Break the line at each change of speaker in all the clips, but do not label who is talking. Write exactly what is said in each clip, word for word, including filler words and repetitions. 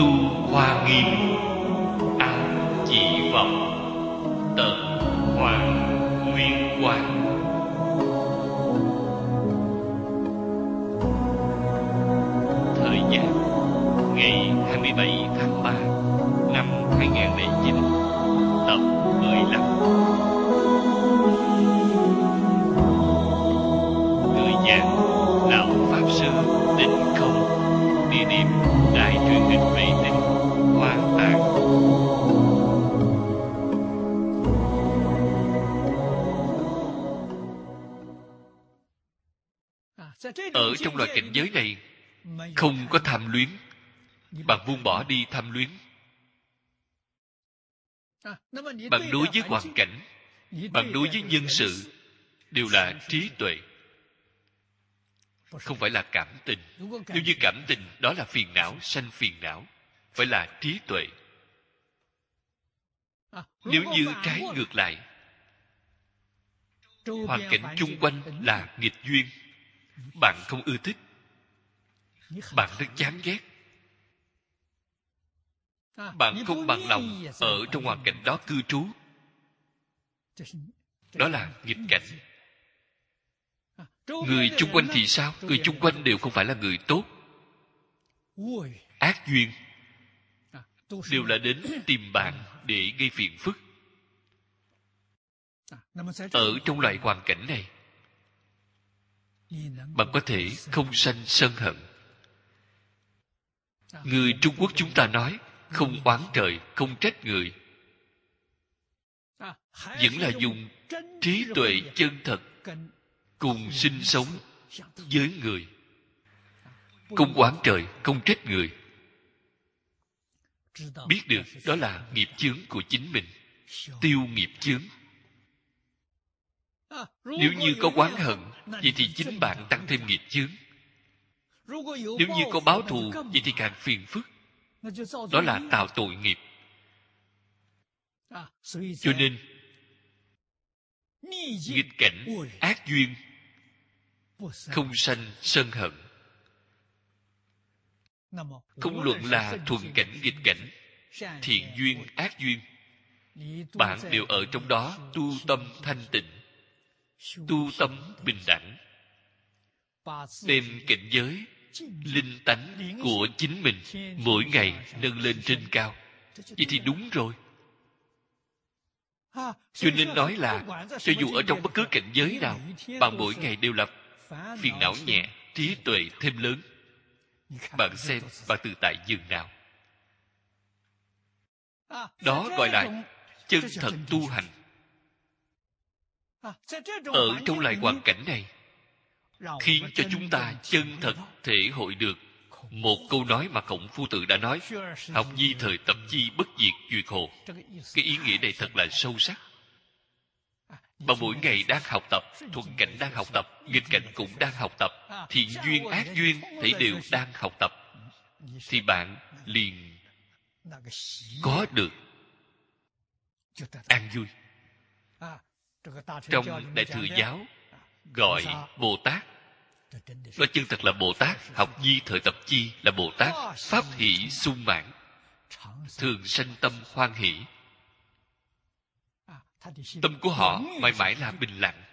tu hoa nghiêm, áo chỉ vọng, tận hoàng nguyên quang. Thời gian ngày hai mươi bảy tháng ba năm hai nghìn không trăm lẻ chín, tập mười lăm. Người giảng Lão Pháp Sư Định Không. Địa điểm Đài truyền hình vệ tinh Hoa Tạng. Ở trong loại cảnh giới này không có tham luyến. Bạn buông bỏ đi tham luyến. Bạn đối với hoàn cảnh, bạn đối với nhân sự đều là trí tuệ, không phải là cảm tình. Nếu như cảm tình đó là phiền não, sanh phiền não, phải là trí tuệ. Nếu như trái ngược lại, hoàn cảnh chung quanh là nghịch duyên, bạn không ưa thích, bạn rất chán ghét, bạn không bằng lòng ở trong hoàn cảnh đó cư trú, đó là nghịch cảnh. Người chung quanh thì sao? Người chung quanh đều không phải là người tốt. Ác duyên đều là đến tìm bạn để gây phiền phức. Ở trong loại hoàn cảnh này, bạn có thể không sanh sân hận. Người Trung Quốc chúng ta nói không oán trời, không trách người, vẫn là dùng trí tuệ chân thật cùng sinh sống với người. Không oán trời, không trách người. Biết được đó là nghiệp chướng của chính mình, tiêu nghiệp chướng. Nếu như có oán hận, vậy thì chính bạn tăng thêm nghiệp chướng. Nếu như có báo thù, vậy thì càng phiền phức. Đó là tạo tội nghiệp. Cho nên nghịch cảnh, ác duyên không sanh sân hận. Không luận là thuận cảnh nghịch cảnh, thiện duyên ác duyên, bạn đều ở trong đó tu tâm thanh tịnh, tu tâm bình đẳng, đem cảnh giới linh tánh của chính mình mỗi ngày nâng lên trên cao. Vậy thì đúng rồi. Cho nên nói là cho dù ở trong bất cứ cảnh giới nào, bạn mỗi ngày đều là phiền não nhẹ, trí tuệ thêm lớn. Bạn xem bạn tự tại dường nào. Đó gọi là chân thật tu hành. Ở trong loại hoàn cảnh này, khiến cho chúng ta chân thật thể hội được một câu nói mà Khổng Phu Tử đã nói: học nhi thời tập chi, bất diệt duyệt hồ. Cái ý nghĩa này thật là sâu sắc. Bạn mỗi ngày đang học tập, thuận cảnh đang học tập, nghịch cảnh cũng đang học tập, thiện duyên ác duyên thấy đều đang học tập, thì bạn liền có được an vui. Trong Đại Thừa Giáo gọi Bồ Tát, nó chân thật là Bồ Tát. Học nhi thời tập chi là Bồ Tát pháp hỷ sung mãn, thường sanh tâm hoan hỷ. Tâm của họ mãi mãi là bình lặng.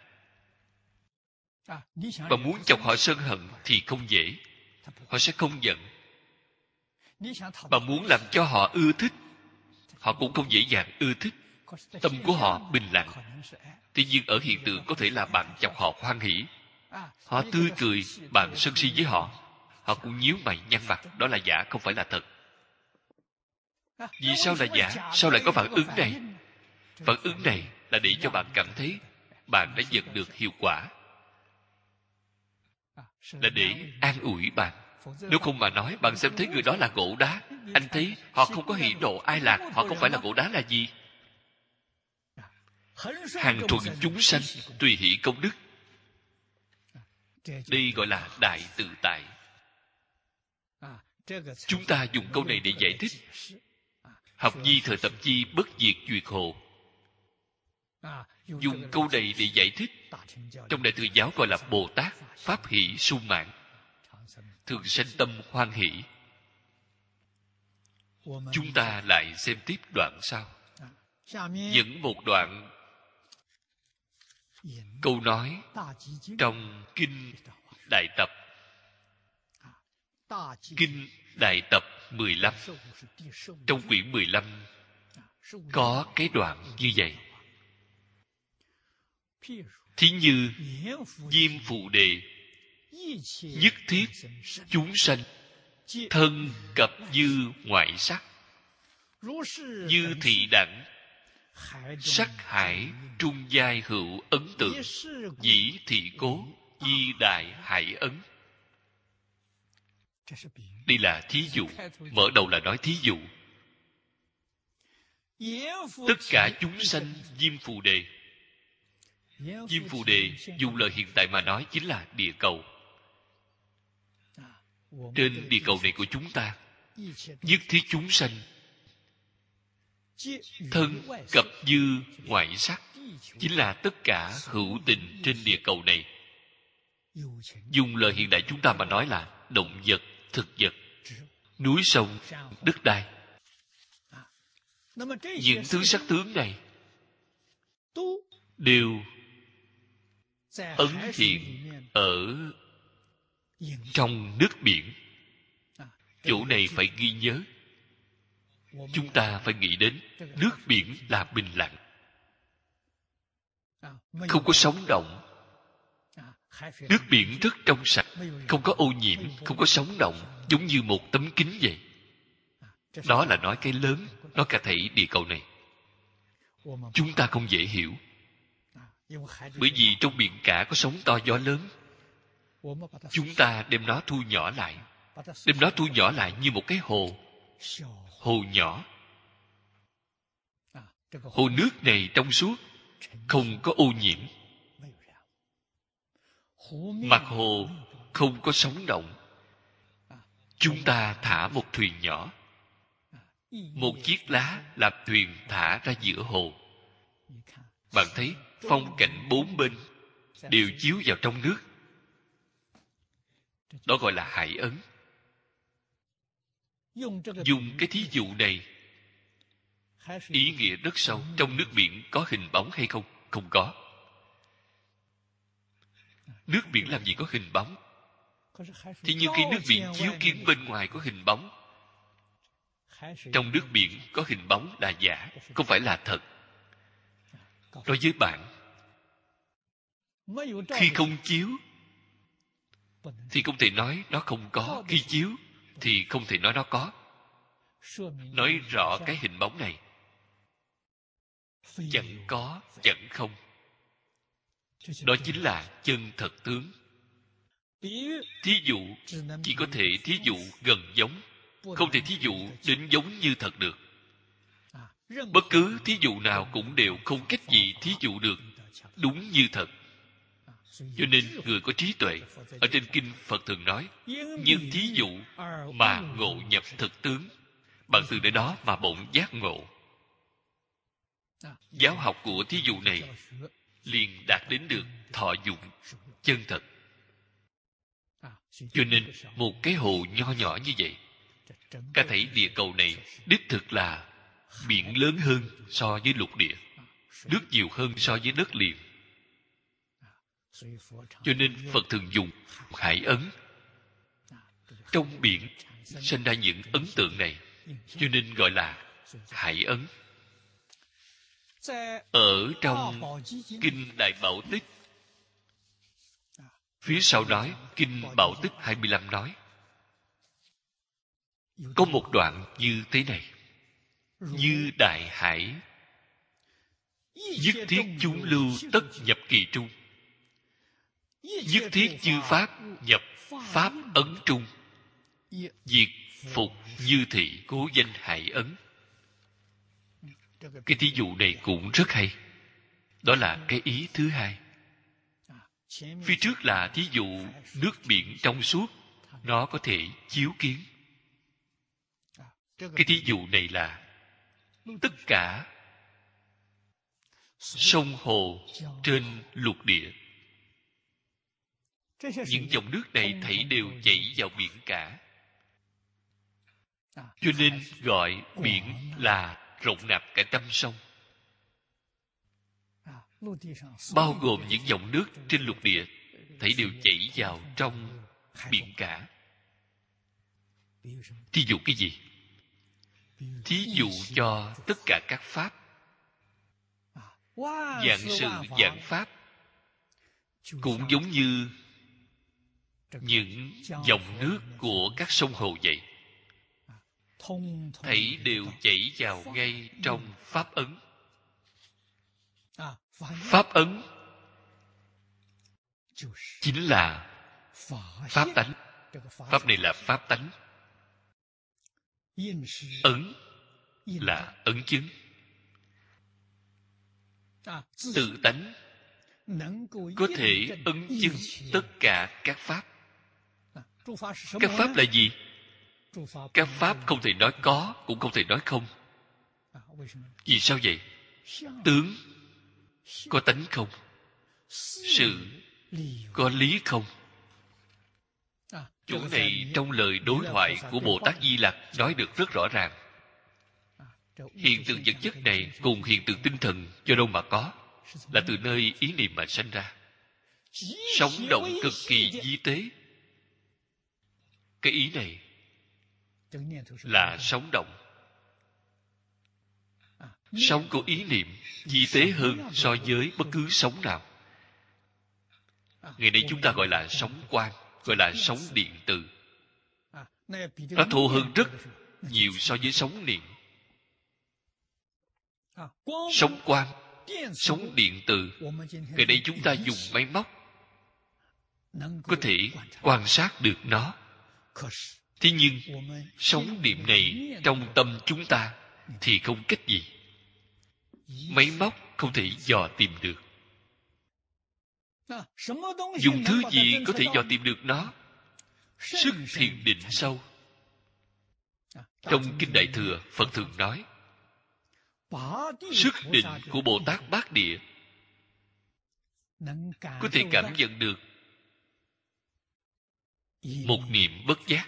Bạn muốn chọc họ sân hận thì không dễ, họ sẽ không giận. Bạn muốn làm cho họ ưa thích, họ cũng không dễ dàng ưa thích. Tâm của họ bình lặng. Tuy nhiên ở hiện tượng có thể là bạn chọc họ hoan hỷ, họ tươi cười, bạn sân si với họ, họ cũng nhíu mày nhăn mặt. Đó là giả, không phải là thật. Vì sao là giả? Sao lại có phản ứng này? Phản ứng này là để cho bạn cảm thấy bạn đã nhận được hiệu quả, là để an ủi bạn. Nếu không mà nói, bạn xem thấy người đó là gỗ đá, anh thấy họ không có hỷ độ ai lạc, họ không phải là gỗ đá là gì? Hàng thuận chúng sanh, tùy hỷ công đức. Đây gọi là đại tự tại. Chúng ta dùng câu này để giải thích học nhi thời tập chi, bất diệt duyệt hồ. Dùng câu này để giải thích trong Đại Thừa Giáo gọi là Bồ Tát pháp hỷ sung mãn, thường sanh tâm hoan hỷ. Chúng ta lại xem tiếp đoạn sau. Dẫn một đoạn câu nói trong Kinh Đại Tập. Kinh Đại Tập mười lăm, trong quyển mười lăm có cái đoạn như vậy. Thí như Diêm Phù Đề, nhất thiết chúng sanh thân cập dư ngoại sắc, như thị đẳng sắc hải trung giai hữu ấn tượng, dĩ thị cố di đại hải ấn. Đây là thí dụ. Mở đầu là nói thí dụ. Tất cả chúng sanh Diêm Phù Đề. Diêm Phù Đề dùng lời hiện tại mà nói chính là địa cầu. Trên địa cầu này của chúng ta, nhất thiết chúng sanh thân cập dư ngoại sắc, chính là tất cả hữu tình trên địa cầu này. Dùng lời hiện đại chúng ta mà nói là động vật, thực vật, núi sông, đất đai. Những thứ sắc tướng này đều ấn hiện ở trong nước biển. Chỗ này phải ghi nhớ. Chúng ta phải nghĩ đến nước biển là bình lặng, không có sóng động. Nước biển rất trong sạch, không có ô nhiễm, không có sóng động, giống như một tấm kính vậy. Đó là nói cái lớn, nói cả thảy địa cầu này. Chúng ta không dễ hiểu, bởi vì trong biển cả có sóng to gió lớn. Chúng ta đem nó thu nhỏ lại, đem nó thu nhỏ lại như một cái hồ, hồ nhỏ. Hồ nước này trong suốt, không có ô nhiễm. Mặt hồ không có sóng động. Chúng ta thả một thuyền nhỏ, một chiếc lá làm thuyền thả ra giữa hồ. Bạn thấy phong cảnh bốn bên đều chiếu vào trong nước. Đó gọi là hải ấn. Dùng cái thí dụ này, ý nghĩa rất sâu. Trong nước biển có hình bóng hay không? Không có. Nước biển làm gì có hình bóng? Thì như khi nước biển chiếu kiến bên ngoài có hình bóng, trong nước biển có hình bóng là giả, không phải là thật. Đối với bạn, khi không chiếu thì không thể nói nó không có. Khi chiếu thì không thể nói nó có. Nói rõ cái hình bóng này chẳng có, chẳng không. Đó chính là chân thật tướng. Thí dụ chỉ có thể thí dụ gần giống, không thể thí dụ đến giống như thật được. Bất cứ thí dụ nào cũng đều không cách gì thí dụ được đúng như thật. Cho nên người có trí tuệ, ở trên kinh Phật thường nói, nhưng thí dụ mà ngộ nhập thực tướng. Bạn từ nơi đó mà bỗng giác ngộ. Giáo học của thí dụ này liền đạt đến được thọ dụng chân thật. Cho nên một cái hồ nho nhỏ như vậy, cả thảy địa cầu này đích thực là biển lớn hơn so với lục địa, nước nhiều hơn so với đất liền. Cho nên Phật thường dùng hải ấn. Trong biển sinh ra những ấn tượng này, cho nên gọi là hải ấn. Ở trong Kinh Đại Bảo Tích, phía sau nói, Kinh Bảo Tích hai mươi lăm nói, có một đoạn như thế này: như đại hải, nhất thiết chúng lưu tất nhập kỳ trung, nhất thiết chư pháp nhập pháp ấn trung, diệt phục như thị cố danh hải ấn. Cái thí dụ này cũng rất hay. Đó là cái ý thứ hai. Phía trước là thí dụ nước biển trong suốt, nó có thể chiếu kiến. Cái thí dụ này là tất cả sông hồ trên lục địa. Những dòng nước này thảy đều chảy vào biển cả. Cho nên gọi biển là rộng nạp cả trăm sông, bao gồm những dòng nước trên lục địa, thảy đều chảy vào trong biển cả. Thí dụ cái gì? Thí dụ cho tất cả các pháp, vạn sự vạn pháp, cũng giống như những dòng nước của các sông hồ vậy, thảy đều chảy vào ngay trong pháp ấn. Pháp ấn chính là pháp tánh. Pháp này là pháp tánh. Ấn là ấn chứng. Tự tánh có thể ấn chứng tất cả các pháp. Các pháp là gì? Các pháp không thể nói có, cũng không thể nói không. Vì sao vậy? Tướng có tánh không? Sự có lý không? Chỗ này trong lời đối thoại của Bồ Tát Di Lặc nói được rất rõ ràng. Hiện tượng vật chất này cùng hiện tượng tinh thần do đâu mà có? Là từ nơi ý niệm mà sanh ra. Sống động cực kỳ vi tế. Cái ý này là sống động. Sống của ý niệm vi tế hơn so với bất cứ sống nào. Ngày nay chúng ta gọi là sống quang, gọi là sống điện từ. Nó thô hơn rất nhiều so với sống niệm. Sống quang, sống điện từ, ngày nay chúng ta dùng máy móc có thể quan sát được nó. Thế nhưng sống niệm này trong tâm chúng ta thì không cách gì. Máy móc không thể dò tìm được. Dùng thứ gì có thể dò tìm được nó? Sức thiền định sâu. Trong Kinh Đại Thừa, Phật thường nói sức định của Bồ Tát Bát Địa có thể cảm nhận được một niệm bất giác.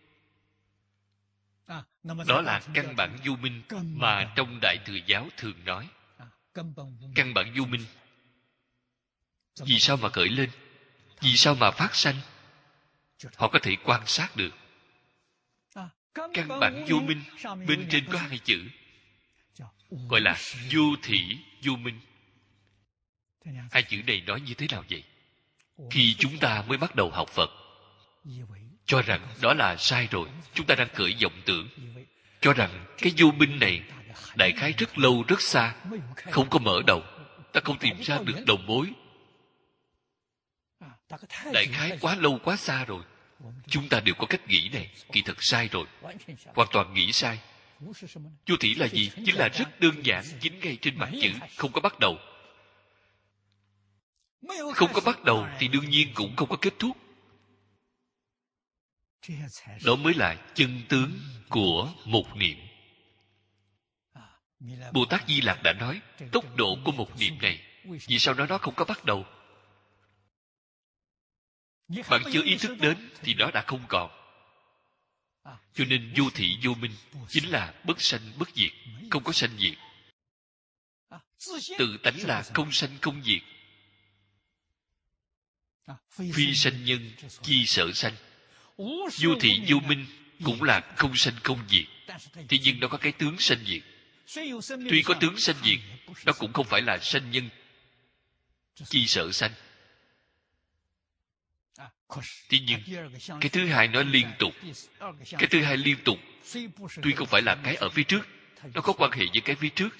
Đó là căn bản vô minh mà trong Đại Thừa Giáo thường nói. Căn bản vô minh. Vì sao mà khởi lên? Vì sao mà phát sanh? Họ có thể quan sát được. Căn bản vô minh bên trên có hai chữ, gọi là vô thỉ vô minh. Hai chữ này nói như thế nào vậy? Khi chúng ta mới bắt đầu học Phật, cho rằng đó là sai rồi. Chúng ta đang khởi vọng tưởng, cho rằng cái vô minh này đại khái rất lâu rất xa, không có mở đầu, ta không tìm ra được đầu mối. Đại khái quá lâu quá xa rồi. Chúng ta đều có cách nghĩ này, kỳ thật sai rồi, hoàn toàn nghĩ sai. Vô thỉ là gì? Chính là rất đơn giản, chính ngay trên mặt chữ, không có bắt đầu. Không có bắt đầu thì đương nhiên cũng không có kết thúc. Đó mới là chân tướng của một niệm. Bồ Tát Di Lặc đã nói tốc độ của một niệm này. Vì sao nó nó không có bắt đầu? Bạn chưa ý thức đến thì nó đã không còn. Cho nên vô thị vô minh chính là bất sanh bất diệt, không có sanh diệt. Tự tánh là không sanh không diệt. Phi sanh nhân chi sở sanh. Vô thị vô minh cũng là không sanh không diệt. Thế nhưng nó có cái tướng sanh diệt. Tuy có tướng sanh diệt, nó cũng không phải là sanh nhân chi sở sanh. Thế nhưng cái thứ hai nó liên tục. Cái thứ hai liên tục tuy không phải là cái ở phía trước, nó có quan hệ với cái phía trước,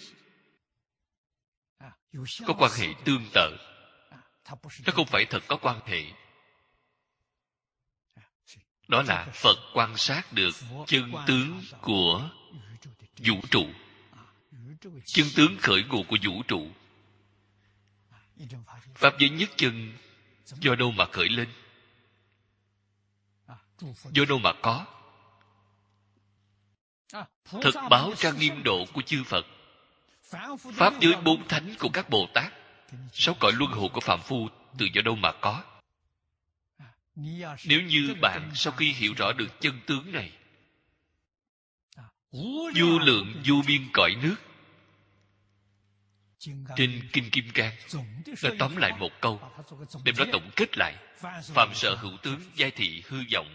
có quan hệ tương tự. Nó không phải thật có quan hệ. Đó là Phật quan sát được chân tướng của vũ trụ, chân tướng khởi nguồn của vũ trụ. Pháp giới nhất chân do đâu mà khởi lên? Do đâu mà có? Thực báo trang nghiêm độ của chư Phật, pháp giới bốn thánh của các Bồ Tát, sáu cõi luân hồi của phàm phu từ do đâu mà có? Nếu như bạn sau khi hiểu rõ được chân tướng này, vô lượng vô biên cõi nước. Trên Kinh Kim Cang nói tóm lại một câu, đem nó tổng kết lại: phàm sở hữu tướng, giai thị hư vọng.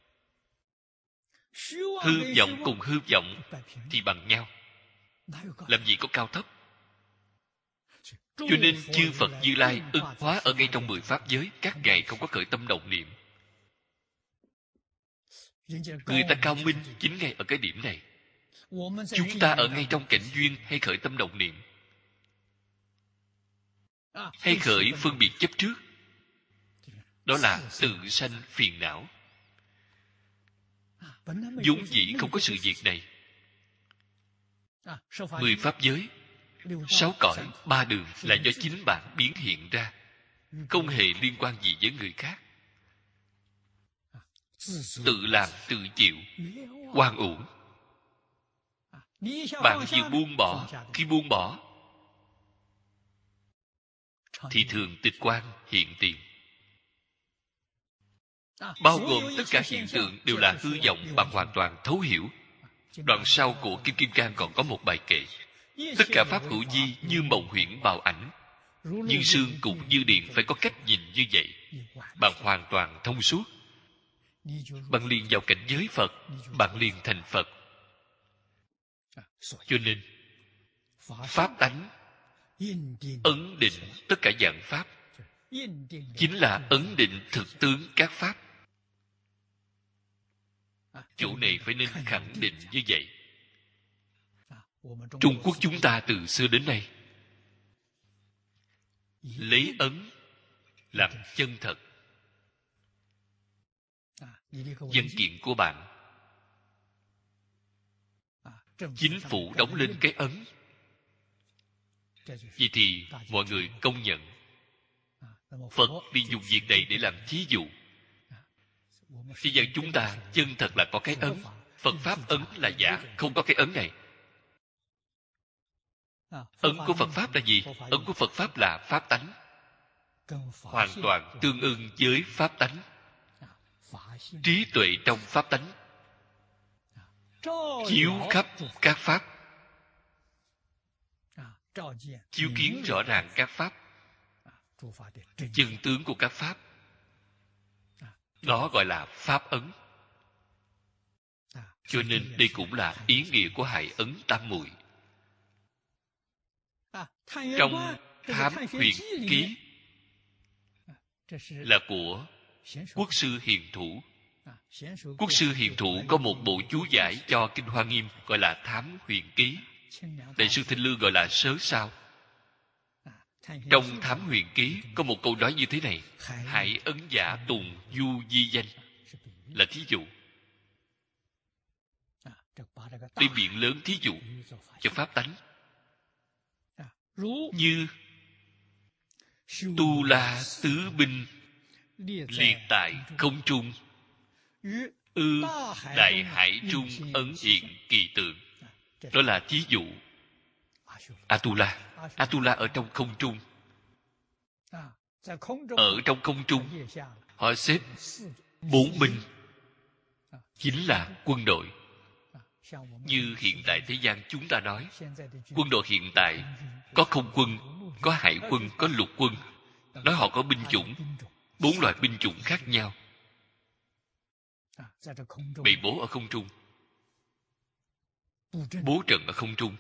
Hư vọng cùng hư vọng thì bằng nhau, làm gì có cao thấp. Cho nên chư Phật Như Lai ưng hóa ở ngay trong mười pháp giới, các ngài không có khởi tâm động niệm. Người ta cao minh chính ngay ở cái điểm này. Chúng ta ở ngay trong cảnh duyên hay khởi tâm động niệm, hay khởi phân biệt chấp trước, đó là tự sanh phiền não. Vốn dĩ không có sự việc này. Mười pháp giới, sáu cõi, ba đường là do chính bạn biến hiện ra, không hề liên quan gì với người khác. Tự làm tự chịu, oan uổng. Bạn vừa buông bỏ, khi buông bỏ thì thường tịch quan hiện tiền. Bao gồm tất cả hiện tượng đều là hư vọng, bạn hoàn toàn thấu hiểu. Đoạn sau của Kim Kim Cang còn có một bài kệ: tất cả pháp hữu vi như mộng huyễn bào ảnh, như sương cũng như điện, phải có cách nhìn như vậy. Bạn hoàn toàn thông suốt, bạn liền vào cảnh giới Phật, bạn liền thành Phật. Cho nên pháp tánh ấn định tất cả dạng pháp, chính là ấn định thực tướng các pháp. Chỗ này phải nên khẳng định như vậy. Trung Quốc chúng ta từ xưa đến nay lấy ấn làm chân thật. Văn kiện của bạn, chính phủ đóng lên cái ấn, vậy thì mọi người công nhận. Phật đi dùng việc này để làm thí dụ. Thế gian chúng ta chân thật là có cái ấn. Phật Pháp ấn là giả, không có cái ấn này. Ấn của Phật Pháp là gì? Ấn của Phật Pháp là Pháp tánh, hoàn toàn tương ưng với Pháp tánh. Trí tuệ trong Pháp tánh chiếu khắp các Pháp, chiếu kiến rõ ràng các Pháp, chân tướng của các Pháp. Đó gọi là Pháp ấn. Cho nên đây cũng là ý nghĩa của hài ấn tam muội. Trong Thám Huyền Ký là của Quốc sư Hiền Thủ. Quốc sư Hiền Thủ có một bộ chú giải cho Kinh Hoa Nghiêm gọi là Thám Huyền Ký. Đại sư Thanh Lương gọi là Sớ Sao. Trong Thám Huyền Ký có một câu nói như thế này: hãy ấn giả tùng du di danh, là thí dụ. Đây miệng lớn thí dụ cho pháp tánh. Như Tu La Tứ Binh liệt tại không trung, ư đại hải trung ấn hiện kỳ tượng. Đó là thí dụ. Atula Atula ở trong không trung. Ở trong không trung họ xếp bốn binh, chính là quân đội. Như hiện tại thế gian chúng ta nói, quân đội hiện tại có không quân, có hải quân, có lục quân. Nói họ có binh chủng, bốn loại binh chủng khác nhau, bị bố ở không trung, bố trận ở không trung.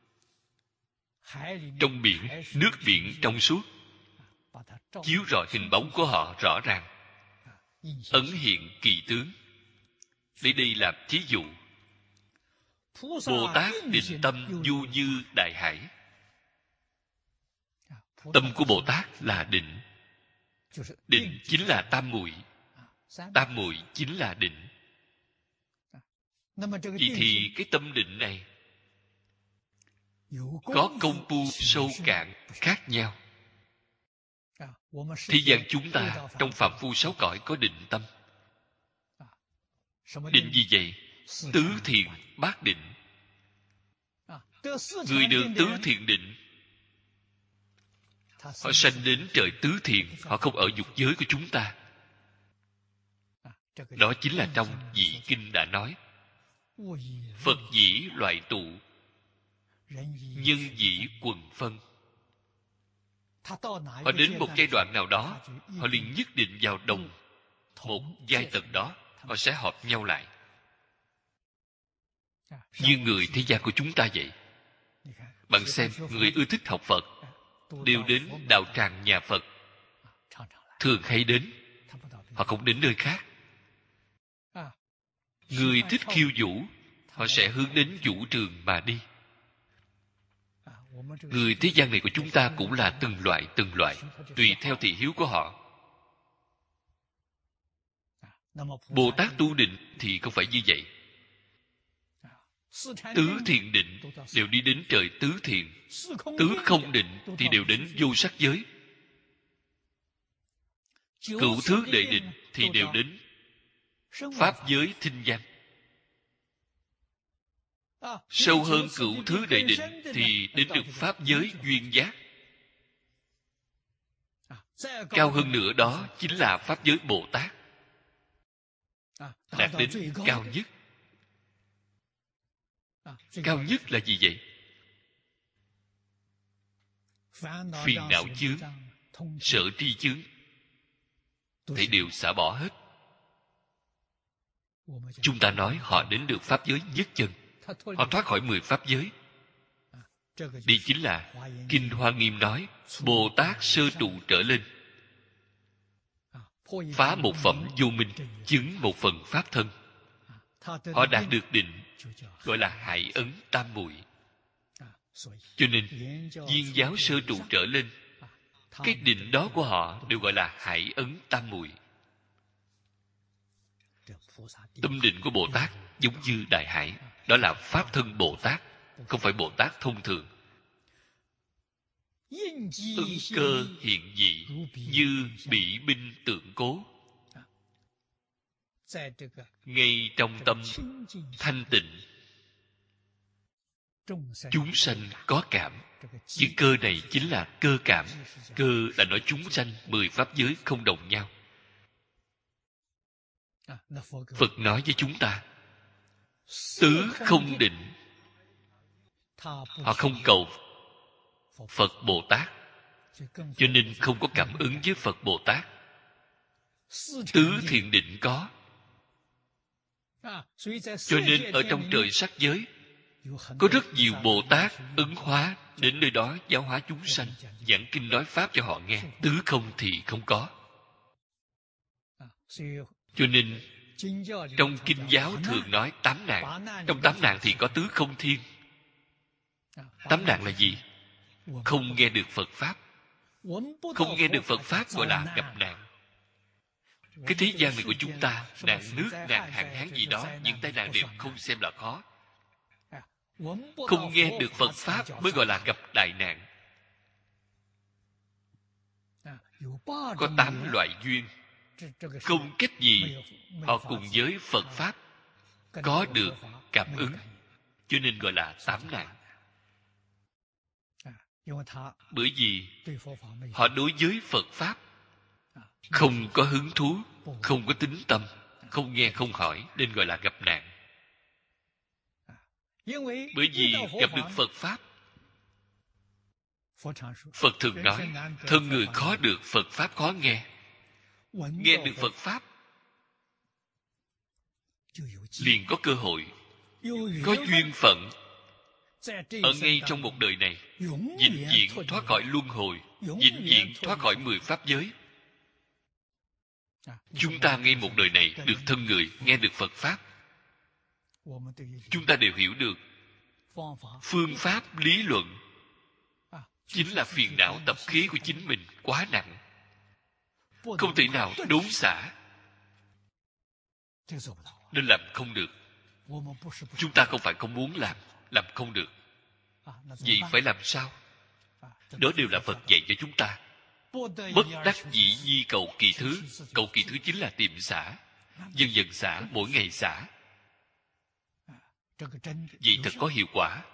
Trong biển, nước biển trong suốt, chiếu rọi hình bóng của họ rõ ràng, ấn hiện kỳ tướng. Lấy đây làm thí dụ. Bồ Tát định tâm du như đại hải. Tâm của Bồ Tát là định. Định chính là tam muội. Tam muội chính là định. Vậy thì cái tâm định này có công phu sâu cạn khác nhau. Thế gian chúng ta trong phạm phu sáu cõi có định tâm. Định gì vậy? Tứ thiền bát định. Người được tứ thiền định, họ sanh đến trời tứ thiền, họ không ở dục giới của chúng ta. Đó chính là trong Dị Kinh đã nói. Phật dĩ loại tụ, nhân dĩ quần phân. Họ đến một giai đoạn nào đó, họ liền nhất định vào đồng một giai tầng đó, họ sẽ hợp nhau lại. Như người thế gian của chúng ta vậy. Bạn xem, người ưa thích học Phật đều đến đạo tràng nhà Phật, thường hay đến, họ không đến nơi khác. Người thích khiêu vũ, họ sẽ hướng đến vũ trường mà đi. Người thế gian này của chúng ta cũng là từng loại từng loại, tùy theo thị hiếu của họ. Bồ Tát tu định thì không phải như vậy. Tứ thiền định đều đi đến trời tứ thiền, tứ không định thì đều đến vô sắc giới, cửu thước đệ định thì đều đến pháp giới thinh văn. Sâu hơn cửu thứ đệ định thì đến được pháp giới duyên giác. Cao hơn nữa đó chính là pháp giới Bồ Tát, đạt đến cao nhất. Cao nhất là gì vậy? Phiền não chướng, sở tri chướng thì đều xả bỏ hết. Chúng ta nói họ đến được pháp giới nhất chân, họ thoát khỏi mười pháp giới. Đây chính là Kinh Hoa Nghiêm nói Bồ Tát sơ trụ trở lên, phá một phẩm vô minh, chứng một phần pháp thân. Họ đạt được định, gọi là hải ấn tam muội. Cho nên viên giáo sơ trụ trở lên, cái định đó của họ đều gọi là hải ấn tam muội. Tâm định của Bồ Tát giống như đại hải, đó là pháp thân Bồ Tát, không phải Bồ Tát thông thường. Ưng cơ hiện dị như bỉ binh tượng cố. Ngay trong tâm thanh tịnh, chúng sanh có cảm. Chữ cơ này chính là cơ cảm. Cơ là nói chúng sanh mười pháp giới không đồng nhau. Phật nói với chúng ta tứ không định. Họ không cầu Phật Bồ Tát, cho nên không có cảm ứng với Phật Bồ Tát. Tứ thiền định có, cho nên ở trong trời sắc giới có rất nhiều Bồ Tát ứng hóa đến nơi đó giáo hóa chúng sanh, giảng kinh nói pháp cho họ nghe. Tứ không thì không có. Cho nên trong kinh giáo thường nói tám nạn. Trong tám nạn thì có tứ không thiên. Tám nạn là gì? Không nghe được Phật Pháp. Không nghe được Phật Pháp gọi là gặp nạn. Cái thế gian này của chúng ta, nạn nước, nạn hạn hán gì đó, những tai nạn đều không xem là khó. Không nghe được Phật Pháp mới gọi là gặp đại nạn. Có tám loại duyên, không cách gì họ cùng với Phật Pháp có được cảm ứng, cho nên gọi là tám nạn. Bởi vì họ đối với Phật Pháp không có hứng thú, không có tín tâm, không nghe không hỏi, nên gọi là gặp nạn. Bởi vì gặp được Phật Pháp, Phật thường nói thân người khó được, Phật Pháp khó nghe. Nghe được Phật Pháp liền có cơ hội, có duyên phận ở ngay trong một đời này vĩnh viễn thoát khỏi luân hồi, vĩnh viễn thoát khỏi mười pháp giới. Chúng ta ngay một đời này được thân người nghe được Phật Pháp, chúng ta đều hiểu được phương pháp lý luận chính là phiền não tập khí của chính mình quá nặng, không thể nào đốn xả, nên làm không được. Chúng ta không phải không muốn làm, làm không được. Vậy phải làm sao? Đó đều là Phật dạy cho chúng ta. Bất đắc dĩ di cầu kỳ thứ. Cầu kỳ thứ chính là tìm xả, dần dần xả, mỗi ngày xả. Vậy thật có hiệu quả.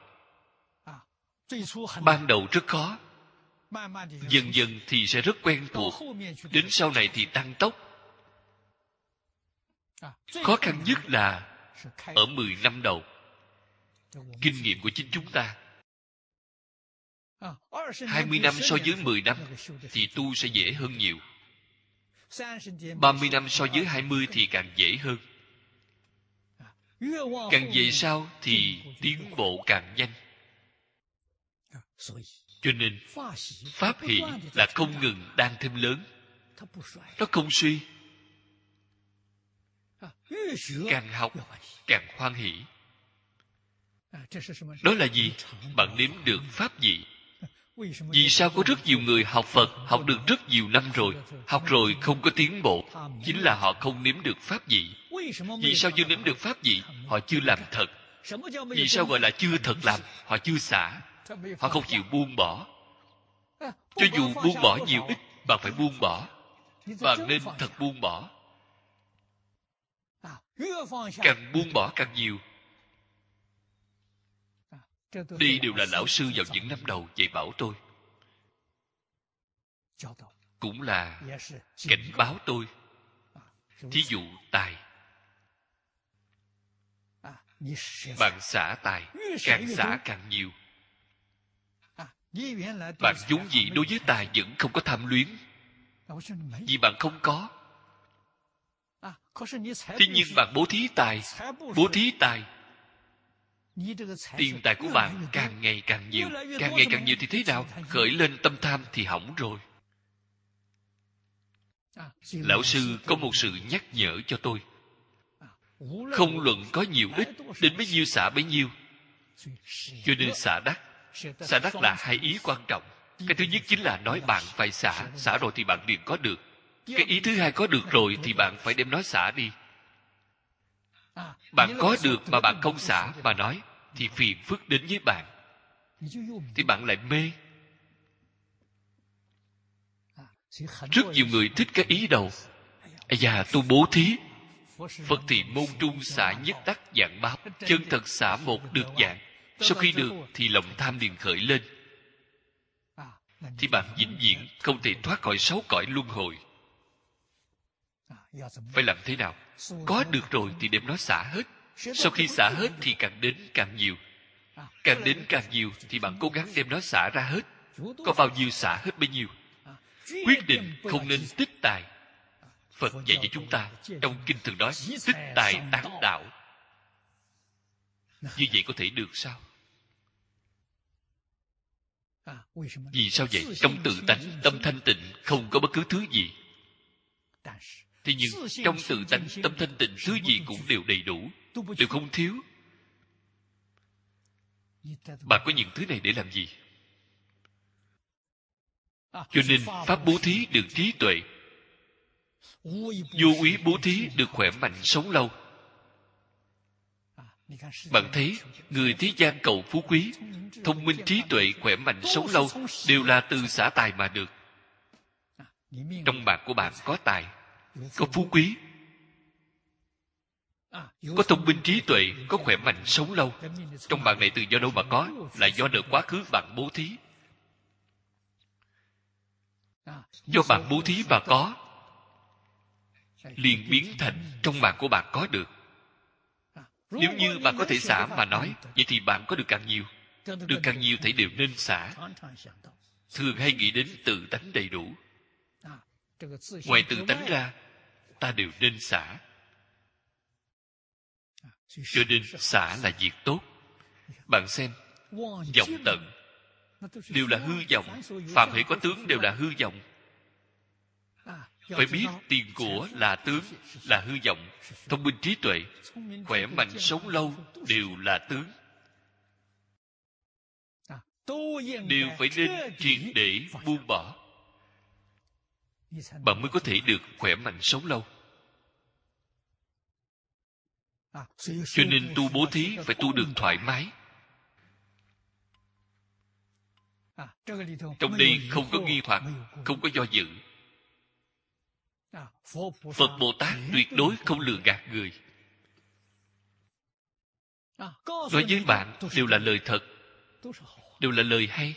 Ban đầu rất khó, dần dần thì sẽ rất quen thuộc, đến sau này thì tăng tốc. Khó khăn nhất là ở mười năm đầu. Kinh nghiệm của chính chúng ta, hai mươi năm so với mười năm thì tu sẽ dễ hơn nhiều. ba mươi năm so với hai mươi thì càng dễ hơn. Càng về sau thì tiến bộ càng nhanh. Cho nên pháp hỷ là không ngừng đang thêm lớn, nó không suy. Càng học càng hoan hỷ. Đó là gì? Bạn nếm được pháp vị. Vì sao có rất nhiều người học Phật học được rất nhiều năm rồi, học rồi không có tiến bộ? Chính là họ không nếm được pháp vị. Vì sao chưa nếm được pháp vị? Họ chưa làm thật. Vì sao gọi là chưa thật làm? Họ chưa xả. Họ không chịu buông bỏ. Cho dù buông bỏ nhiều ít, bạn phải buông bỏ. Bạn nên thật buông bỏ. Càng buông bỏ càng nhiều. Đây đều là lão sư vào những năm đầu dạy bảo tôi. Cũng là cảnh báo tôi. Thí dụ tài. Bạn xả tài, càng xả càng nhiều. Bạn vốn dĩ đối với tài vẫn không có tham luyến, vì bạn không có. Thế nhưng bạn bố thí tài, bố thí tài, tiền tài của bạn càng ngày càng nhiều. Càng ngày càng nhiều thì thế nào? Khởi lên tâm tham thì hỏng rồi. Lão sư có một sự nhắc nhở cho tôi. Không luận có nhiều ít, đến bấy nhiêu xả bấy nhiêu. Cho nên xả đắc. Xả đắc là hai ý quan trọng. Cái thứ nhất chính là nói bạn phải xả. Xả rồi thì bạn liền có được. Cái ý thứ hai có được rồi thì bạn phải đem nó xả đi. Bạn có được mà bạn không xả mà nói thì phiền phức đến với bạn. Thì bạn lại mê. Rất nhiều người thích cái ý đầu. Ây da, tôi bố thí. Phật thì môn trung xả nhất đắc dạng báo. Chân thật xả một được dạng. Sau khi được thì lòng tham liền khởi lên. Thì bạn vĩnh viễn không thể thoát khỏi sáu cõi luân hồi. Phải làm thế nào? Có được rồi thì đem nó xả hết. Sau khi xả hết thì càng đến càng nhiều. Càng đến càng nhiều thì bạn cố gắng đem nó xả ra hết. Có bao nhiêu xả hết bấy nhiêu. Quyết định không nên tích tài. Phật dạy cho chúng ta trong kinh thường nói tích tài tán đạo. Như vậy có thể được sao? Vì sao vậy? Trong tự tánh tâm thanh tịnh không có bất cứ thứ gì. Thế nhưng trong tự tánh tâm thanh tịnh thứ gì cũng đều đầy đủ, đều không thiếu. Bạn có những thứ này để làm gì? Cho nên pháp bố thí được trí tuệ, vô úy bố thí được khỏe mạnh sống lâu. Bạn thấy người thế gian cầu phú quý, thông minh trí tuệ khỏe mạnh sống lâu đều là từ xả tài mà được. Trong mạng của bạn có tài, có phú quý, có thông minh trí tuệ, có khỏe mạnh sống lâu. Trong bạn này từ do đâu mà có? Là do được quá khứ bạn bố thí. Do bạn bố thí mà có, liền biến thành trong mạng của bạn có được. Nếu như bạn có thể xả mà nói, vậy thì bạn có được càng nhiều. Được càng nhiều thì đều nên xả. Thường hay nghĩ đến tự tánh đầy đủ. Ngoài tự tánh ra, ta đều nên xả. Cho nên xả là việc tốt. Bạn xem, vọng tận đều là hư vọng. Phàm hễ có tướng đều là hư vọng. Phải biết tiền của là tướng, là hư vọng. Thông minh trí tuệ, khỏe mạnh sống lâu đều là tướng. Đều phải nên triệt để buông bỏ, bạn mới có thể được khỏe mạnh sống lâu. Cho nên tu bố thí phải tu được thoải mái. Trong đây không có nghi hoặc, không có do dự. Phật Bồ Tát tuyệt đối không lừa gạt người. Nói với bạn đều là lời thật, đều là lời hay.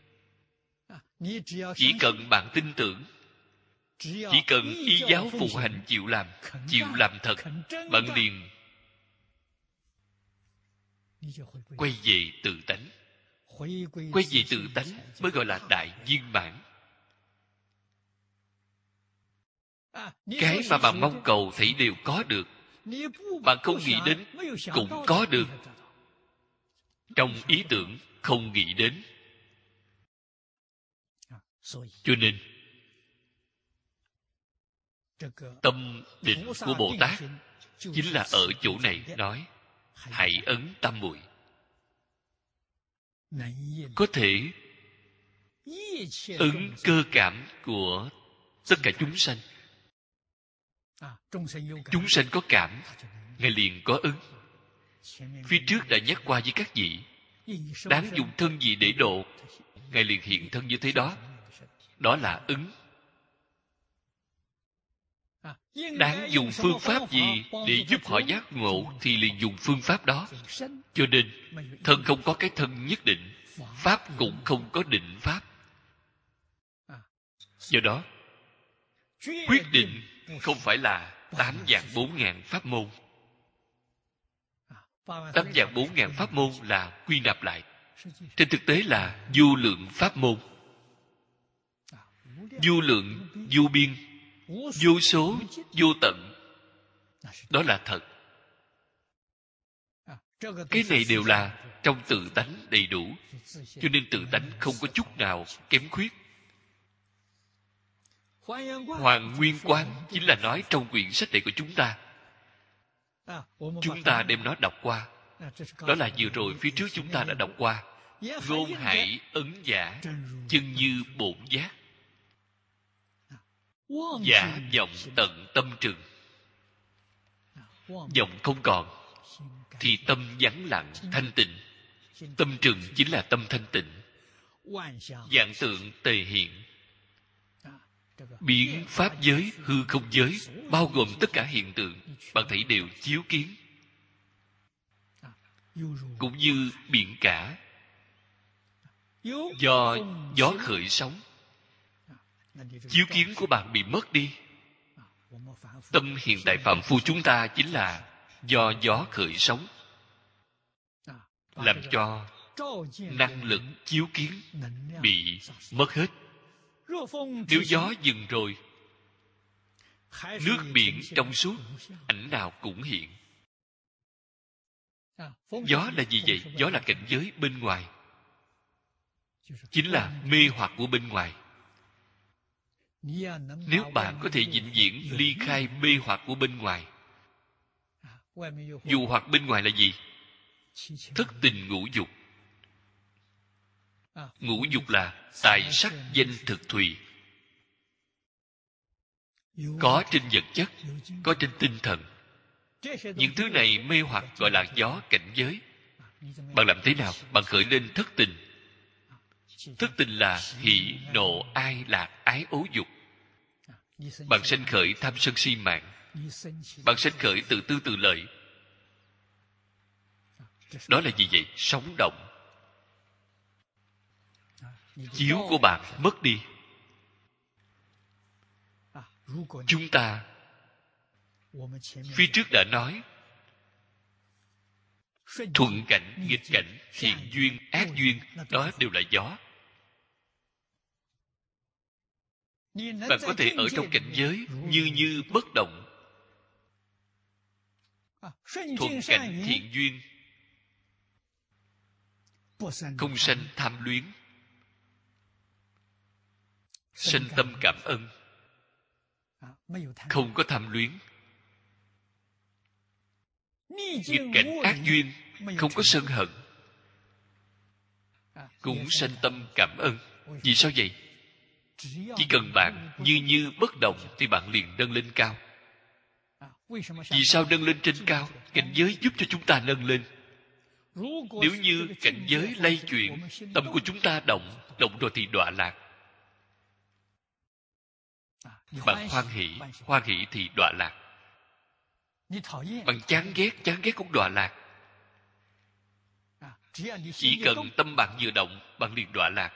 Chỉ cần bạn tin tưởng, chỉ cần y giáo phụng hành chịu làm, chịu làm thật, bạn liền quay về tự tánh. Quay về tự tánh mới gọi là đại viên mãn. Cái mà bạn mong cầu thấy đều có được, bạn không nghĩ đến cũng có được. Trong ý tưởng không nghĩ đến. Cho nên tâm định của Bồ Tát chính là ở chỗ này nói hãy ấn tam muội, có thể ứng cơ cảm của tất cả chúng sanh. Chúng sanh có cảm, Ngài liền có ứng. Phía trước đã nhắc qua với các vị, đáng dùng thân gì để độ, Ngài liền hiện thân như thế đó. Đó là ứng. Đáng dùng phương pháp gì để giúp họ giác ngộ thì liền dùng phương pháp đó. Cho nên thân không có cái thân nhất định, pháp cũng không có định pháp. Do đó quyết định không phải là tám vạn bốn ngàn pháp môn. Tám vạn bốn ngàn pháp môn là quy nạp lại, trên thực tế là vô lượng pháp môn. Vô lượng, vô biên, vô số, vô tận. Đó là thật. Cái này đều là trong tự tánh đầy đủ. Cho nên tự tánh không có chút nào kém khuyết. Hoàn Nguyên Quán chính là nói trong quyển sách này của chúng ta. Chúng ta đem nó đọc qua. Đó là vừa rồi phía trước chúng ta đã đọc qua. Ngôn hải ấn giả, chân như bổn giác. Giả vọng tận tâm trừng. Vọng không còn thì tâm vắng lặng thanh tịnh. Tâm trừng chính là tâm thanh tịnh. Vạn tượng tề hiện. Biến pháp giới, hư không giới, bao gồm tất cả hiện tượng, bạn thấy đều chiếu kiến. Cũng như biển cả, do gió khởi sóng, chiếu kiến của bạn bị mất đi. Tâm hiện tại phạm phu chúng ta chính là do gió khởi sóng, làm cho năng lực chiếu kiến bị mất hết. Nếu gió dừng rồi, nước biển trong suốt, ảnh nào cũng hiện. Gió là gì vậy? Gió là cảnh giới bên ngoài, chính là mê hoặc của bên ngoài. Nếu bạn có thể vĩnh viễn ly khai mê hoặc của bên ngoài. Dù hoặc bên ngoài là gì? Thất tình ngũ dục. Ngũ dục là tài sắc danh thực thùy. Có trên vật chất, có trên tinh thần. Những thứ này mê hoặc gọi là gió cảnh giới. Bạn làm thế nào? Bạn khởi lên thất tình. Thất tình là hỷ, nộ, ai, lạc, ái, ố dục. Bạn sanh khởi tham sân si mạng. Bạn sanh khởi tự tư tự lợi. Đó là gì vậy? Sống động. Chiếu của bạn mất đi. Chúng ta phía trước đã nói thuận cảnh, nghịch cảnh, thiện duyên, ác duyên, đó đều là gió. Bạn có thể ở trong cảnh giới như như bất động. Thuận cảnh thiện duyên, không sanh tham luyến, sanh tâm cảm ơn, không có tham luyến. Nghịch cảnh ác duyên, không có sân hận, cũng sanh tâm cảm ơn. Vì sao vậy? Chỉ cần bạn như như bất động thì bạn liền nâng lên cao. Vì sao nâng lên trên cao? Cảnh giới giúp cho chúng ta nâng lên. Nếu như cảnh giới lay chuyển, tâm của chúng ta động, động rồi thì đọa lạc. Bạn hoan hỷ, hoan hỷ thì đọa lạc. Bạn chán ghét, chán ghét cũng đọa lạc. Chỉ cần tâm bạn vừa động, bạn liền đọa lạc.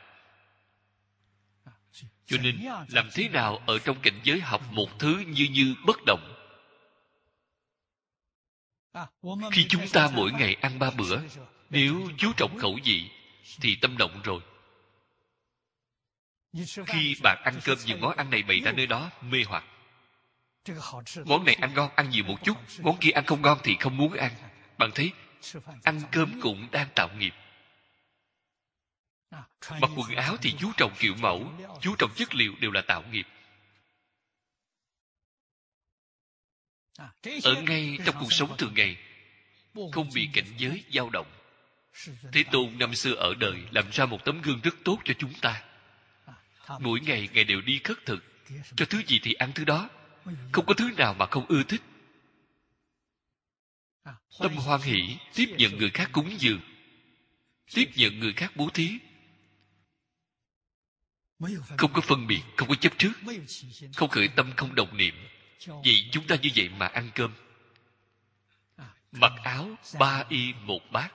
Cho nên, làm thế nào ở trong cảnh giới học một thứ như như bất động? Khi chúng ta mỗi ngày ăn ba bữa, Nếu chú trọng khẩu vị thì tâm động rồi. Khi bạn ăn cơm những món ăn này bày ra nơi đó, mê hoặc. Món này ăn ngon, ăn nhiều một chút. Món kia ăn không ngon thì không muốn ăn. Bạn thấy, ăn cơm cũng đang tạo nghiệp. Mặc quần áo thì chú trọng kiểu mẫu, chú trọng chất liệu đều là tạo nghiệp. Ở ngay trong cuộc sống thường ngày, không bị cảnh giới dao động. Thế Tôn năm xưa ở đời làm ra một tấm gương rất tốt cho chúng ta. Mỗi ngày Ngài đều đi khất thực, cho thứ gì thì ăn thứ đó, không có thứ nào mà không ưa thích. Tâm hoan hỷ tiếp nhận người khác cúng dường, tiếp nhận người khác bố thí, không có phân biệt, không có chấp trước, không khởi tâm, không đồng niệm. Vậy chúng ta như vậy mà ăn cơm. Mặc áo ba y một bát.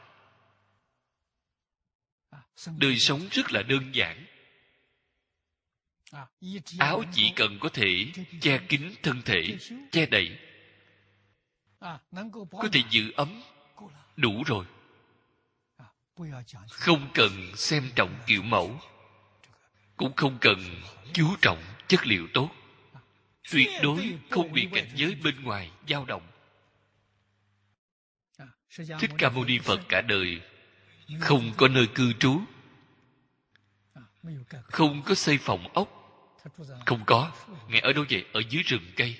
Đời sống rất là đơn giản. Áo chỉ cần có thể che kín thân thể, che đậy, có thể giữ ấm, đủ rồi. Không cần xem trọng kiểu mẫu, cũng không cần chú trọng chất liệu tốt. Tuyệt đối không bị cảnh giới bên ngoài dao động. Thích Ca Mâu Ni Phật cả đời không có nơi cư trú, không có xây phòng ốc, không có. Ngài ở đâu vậy? Ở dưới rừng cây,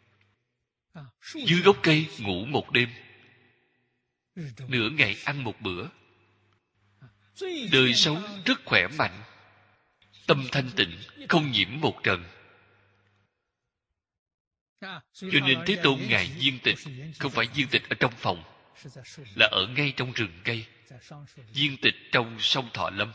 dưới gốc cây ngủ một đêm, nửa ngày ăn một bữa. Đời sống rất khỏe mạnh, tâm thanh tịnh, không nhiễm một trần. Cho nên Thế Tôn Ngài viên tịch, không phải viên tịch ở trong phòng, là ở ngay trong rừng cây, viên tịch trong sông Thọ Lâm.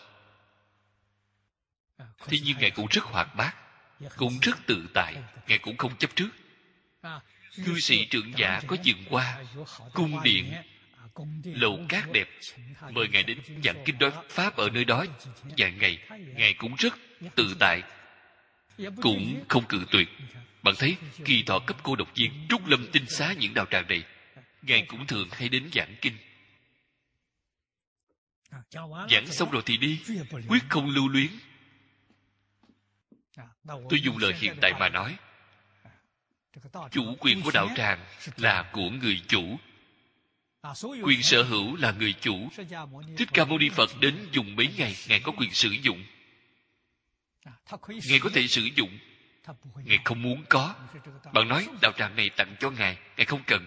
Thế nhưng Ngài cũng rất hoạt bát, cũng rất tự tại. Ngài cũng không chấp trước. Cư sĩ trưởng giả có vườn hoa, cung điện, lầu cát đẹp, mời Ngài đến giảng kinh nói pháp ở nơi đó vài ngày. Ngài cũng rất tự tại, cũng không cự tuyệt. Bạn thấy, Kỳ Thọ Cấp Cô Độc Viên, Trúc Lâm Tinh Xá những đạo tràng này, Ngài cũng thường hay đến giảng kinh. Giảng xong rồi thì đi, quyết không lưu luyến. Tôi dùng lời hiện tại mà nói, chủ quyền của đạo tràng là của người chủ, quyền sở hữu là người chủ. Thích Ca Mâu Ni Phật đến dùng mấy ngày, Ngài có quyền sử dụng. Ngài có thể sử dụng, Ngài không muốn có. Bạn nói đạo tràng này tặng cho Ngài, Ngài không cần.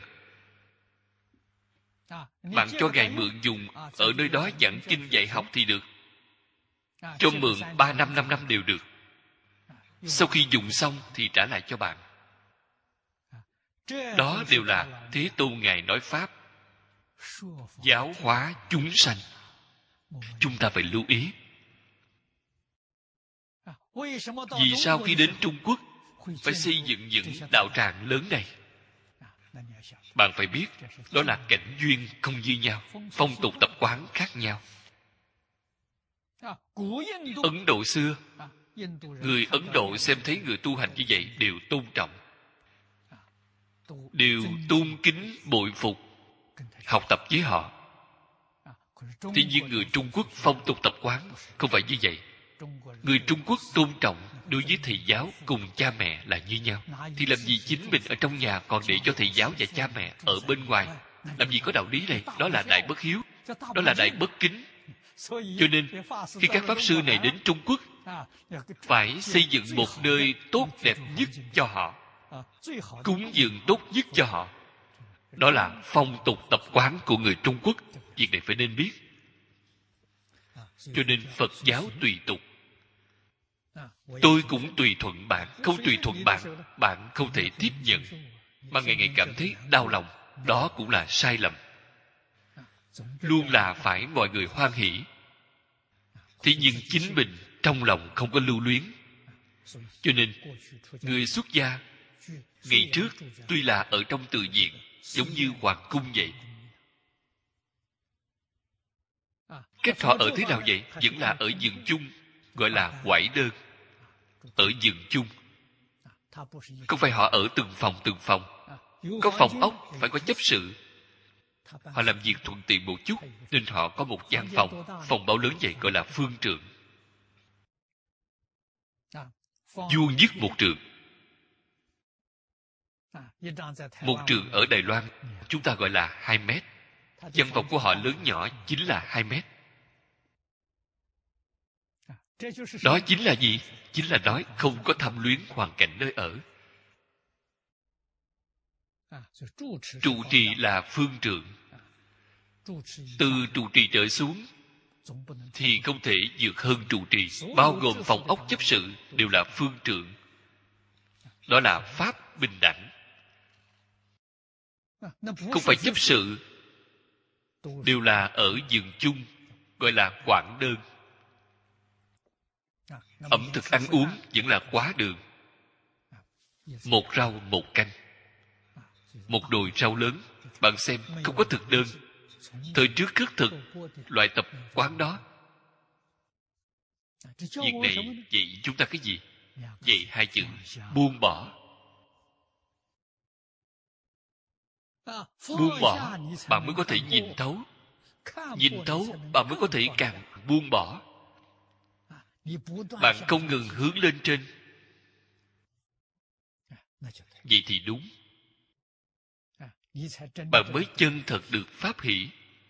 Bạn cho Ngài mượn dùng, ở nơi đó giảng kinh dạy học thì được. Cho mượn ba năm, năm năm đều được. Sau khi dùng xong thì trả lại cho bạn. Đó đều là Thế Tôn Ngài nói pháp, giáo hóa chúng sanh. Chúng ta phải lưu ý. Vì sao khi đến Trung Quốc phải xây dựng những đạo tràng lớn này? Bạn phải biết, đó là cảnh duyên không như nhau, phong tục tập quán khác nhau. Ấn Độ xưa, người Ấn Độ xem thấy người tu hành như vậy đều tôn trọng, đều tôn kính bội phục, học tập với họ. Tuy nhiên người Trung Quốc phong tục tập quán không phải như vậy. Người Trung Quốc tôn trọng đối với thầy giáo cùng cha mẹ là như nhau. Thì làm gì chính mình ở trong nhà còn để cho thầy giáo và cha mẹ ở bên ngoài? Làm gì có đạo lý này? Đó là đại bất hiếu, đó là đại bất kính. Cho nên khi các pháp sư này đến Trung Quốc, phải xây dựng một nơi tốt đẹp nhất cho họ, cúng dường tốt nhất cho họ. Đó là phong tục tập quán của người Trung Quốc. Việc này phải nên biết. Cho nên Phật giáo tùy tục. Tôi cũng tùy thuận bạn. Không tùy thuận bạn, bạn không thể tiếp nhận, mà ngày ngày cảm thấy đau lòng. Đó cũng là sai lầm. Luôn là phải mọi người hoan hỷ. Thế nhưng chính mình trong lòng không có lưu luyến. Cho nên người xuất gia ngày trước tuy là ở trong tự viện, giống như hoàng cung vậy. Cách họ ở thế nào vậy? Vẫn là ở giường chung, gọi là quải đơn. Ở giường chung, không phải họ ở từng phòng từng phòng. Có phòng ốc phải có chấp sự. Họ làm việc thuận tiện một chút, nên họ có một gian phòng. Phòng bao lớn vậy gọi là phương trượng. Vuông nhất một trượng. Một trượng ở Đài Loan chúng ta gọi là hai mét. Văn phòng của họ lớn nhỏ chính là hai mét. Đó chính là gì? Chính là nói không có tham luyến hoàn cảnh nơi ở. Trụ trì là phương trượng. Từ trụ trì trở xuống thì không thể vượt hơn trụ trì. Bao gồm phòng ốc chấp sự đều là phương trượng. Đó là pháp bình đẳng. Không phải chấp sự đều là ở giường chung, gọi là quảng đơn. Ẩm thực ăn uống vẫn là quá đường. Một rau một canh, một đồi rau lớn. Bạn xem, không có thực đơn. Thời trước khất thực, loại tập quán đó. Việc này dạy chúng ta cái gì? Dạy hai chữ buông bỏ. Buông bỏ, bạn mới có thể nhìn thấu. Nhìn thấu, bạn mới có thể càng buông bỏ. Bạn không ngừng hướng lên trên. Vậy thì đúng. Bạn mới chân thật được pháp hỷ.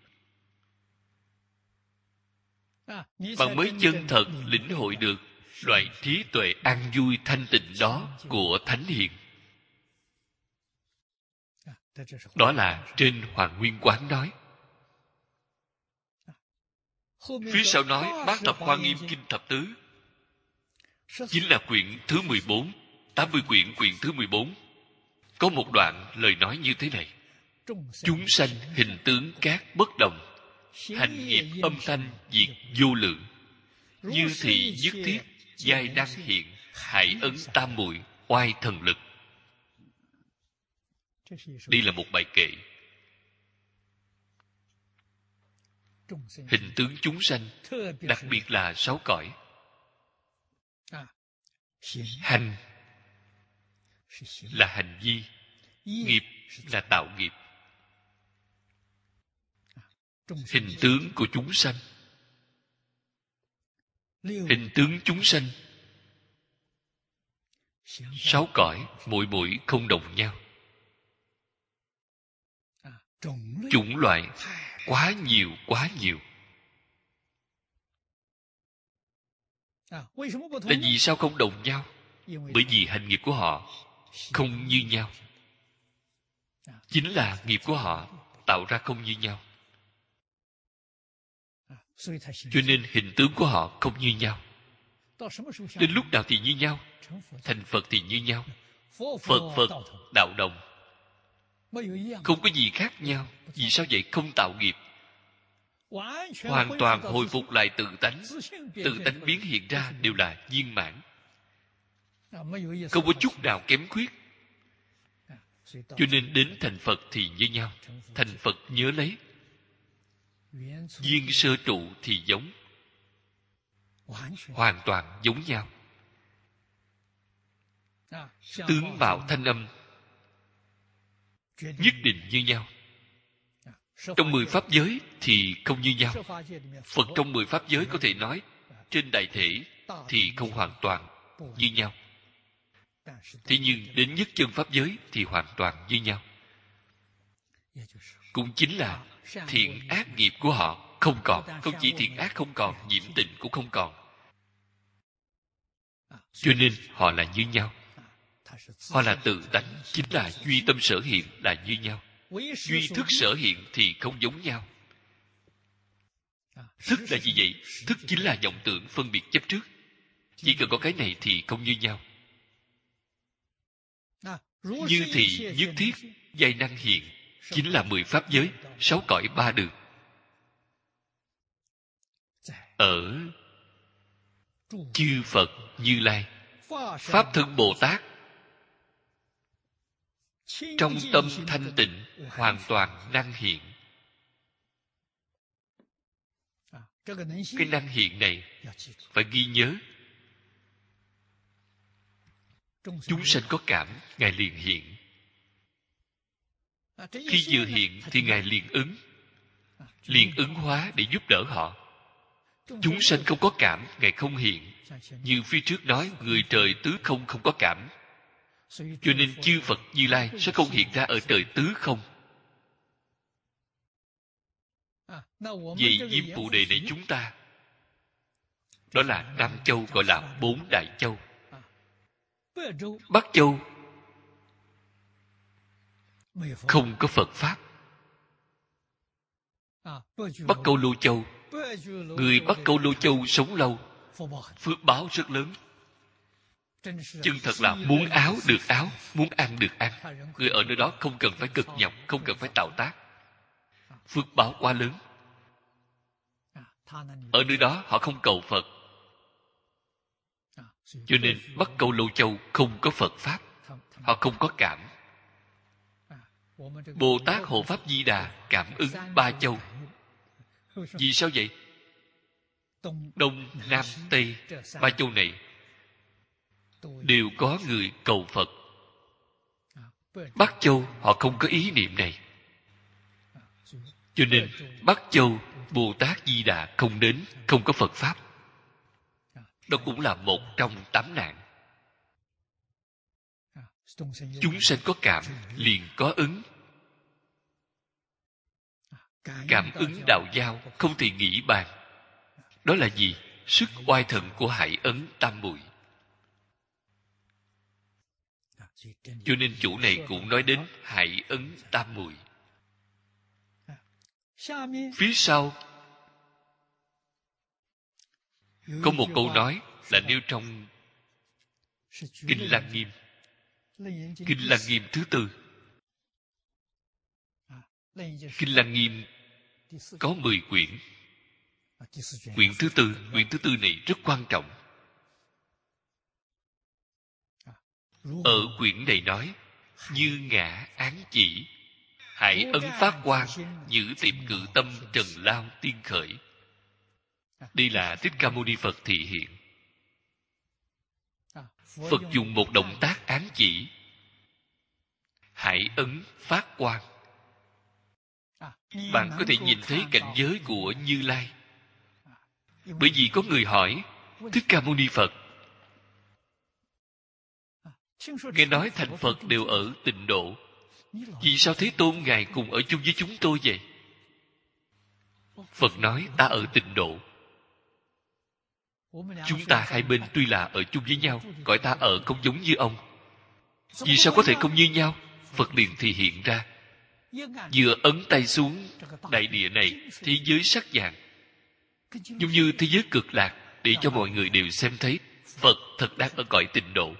Bạn mới chân thật lĩnh hội được loại trí tuệ an vui thanh tịnh đó của Thánh Hiền. Đó là trên Hoàng Nguyên Quán nói. Phía sau nói Bát Thập Hoa Nghiêm Kinh Thập Tứ, chính là quyển thứ mười bốn, tám mươi quyển quyển thứ mười bốn. Có một đoạn lời nói như thế này: chúng sanh hình tướng các bất đồng, hành nghiệp âm thanh diệt vô lượng, như thị nhất thiết giai đăng hiện, hải ấn tam muội oai thần lực. Đây là một bài kệ. Hình tướng chúng sanh, đặc biệt là sáu cõi. Hành là hành vi, nghiệp là tạo nghiệp. Hình tướng của chúng sanh, hình tướng chúng sanh, sáu cõi mỗi mỗi không đồng nhau. Chủng loại quá nhiều quá nhiều. Tại vì sao không đồng nhau? Bởi vì hành nghiệp của họ không như nhau. Chính là nghiệp của họ tạo ra không như nhau. Cho nên hình tướng của họ không như nhau. Đến lúc nào thì như nhau? Thành Phật thì như nhau. Phật Phật, đạo đồng, không có gì khác nhau. Vì sao vậy? Không tạo nghiệp, hoàn toàn hồi phục lại tự tánh. Tự tánh biến hiện ra đều là viên mãn, không có chút nào kém khuyết. Cho nên đến thành Phật thì như nhau. Thành Phật nhớ lấy, duyên sơ trụ thì giống, hoàn toàn giống nhau. Tướng mạo thanh âm nhất định như nhau. Trong mười pháp giới thì không như nhau. Phật trong mười pháp giới có thể nói trên đại thể thì không hoàn toàn như nhau. Thế nhưng đến nhất chân pháp giới thì hoàn toàn như nhau. Cũng chính là thiện ác nghiệp của họ không còn. Không chỉ thiện ác không còn, nhiễm tịnh cũng không còn. Cho nên họ là như nhau. Họ là tự tánh, chính là duy tâm sở hiện là như nhau. Duy thức sở hiện thì không giống nhau. Thức là gì vậy? Thức chính là vọng tưởng phân biệt chấp trước. Chỉ cần có cái này thì không như nhau. Như thị nhất thiết giai năng hiện, chính là mười pháp giới, sáu cõi ba đường. Ở chư Phật Như Lai, Pháp Thân Bồ Tát, trong tâm thanh tịnh hoàn toàn năng hiện. Cái năng hiện này phải ghi nhớ. Chúng sanh có cảm, Ngài liền hiện. Khi vừa hiện thì Ngài liền ứng, liền ứng hóa để giúp đỡ họ. Chúng sanh không có cảm, Ngài không hiện. Như phía trước nói, người trời tứ không không có cảm, cho nên chư Phật Như Lai sẽ không hiện ra ở trời tứ không. Vì Diêm Phù Đề này chúng ta, đó là Nam Châu, gọi là bốn Đại Châu. Bắc Châu không có Phật Pháp. Bắc Câu Lô Châu, người Bắc Câu Lô Châu sống lâu, phước báo rất lớn. Chân thật là muốn áo được áo, muốn ăn được ăn. Người ở nơi đó không cần phải cực nhọc, không cần phải tạo tác. Phước báo quá lớn. Ở nơi đó họ không cầu Phật, cho nên Bắc Câu Lô Châu không có Phật Pháp. Họ không có cảm. Bồ Tát Hộ Pháp Di Đà cảm ứng ba châu. Vì sao vậy? Đông, Nam, Tây, ba châu này đều có người cầu Phật. Bắc Châu họ không có ý niệm này, cho nên Bắc Châu Bồ Tát Di Đà không đến, không có Phật Pháp. Đó cũng là một trong tám nạn. Chúng sanh có cảm liền có ứng. Cảm ứng đạo giao không thể nghĩ bàn. Đó là gì? Sức oai thần của Hải Ấn Tam Muội. Cho nên chủ này cũng nói đến Hải Ấn Tam Muội. Phía sau có một câu nói là nêu trong Kinh Lăng Nghiêm. Kinh Lăng Nghiêm thứ tư. Kinh Lăng Nghiêm có mười quyển. Quyển thứ tư, quyển thứ tư này rất quan trọng. Ở quyển này nói, như ngã án chỉ, Hải Ấn phát quang, giữ tiệm cự tâm trần lao tiên khởi. Đây là Thích Ca Mâu Ni Phật thị hiện. Phật dùng một động tác ám chỉ. Hải Ấn phát quang. Bạn có thể nhìn thấy cảnh giới của Như Lai. Bởi vì có người hỏi Thích Ca Mâu Ni Phật, nghe nói thành Phật đều ở Tịnh Độ, vì sao Thế Tôn Ngài cùng ở chung với chúng tôi vậy? Phật nói, ta ở Tịnh Độ. Chúng ta hai bên tuy là ở chung với nhau, cõi ta ở không giống như ông. Vì sao có thể không như nhau? Phật liền thì hiện ra. Vừa ấn tay xuống đại địa này, thế giới sắc vàng, giống như thế giới cực lạc, để cho mọi người đều xem thấy Phật thật đang ở cõi Tịnh Độ.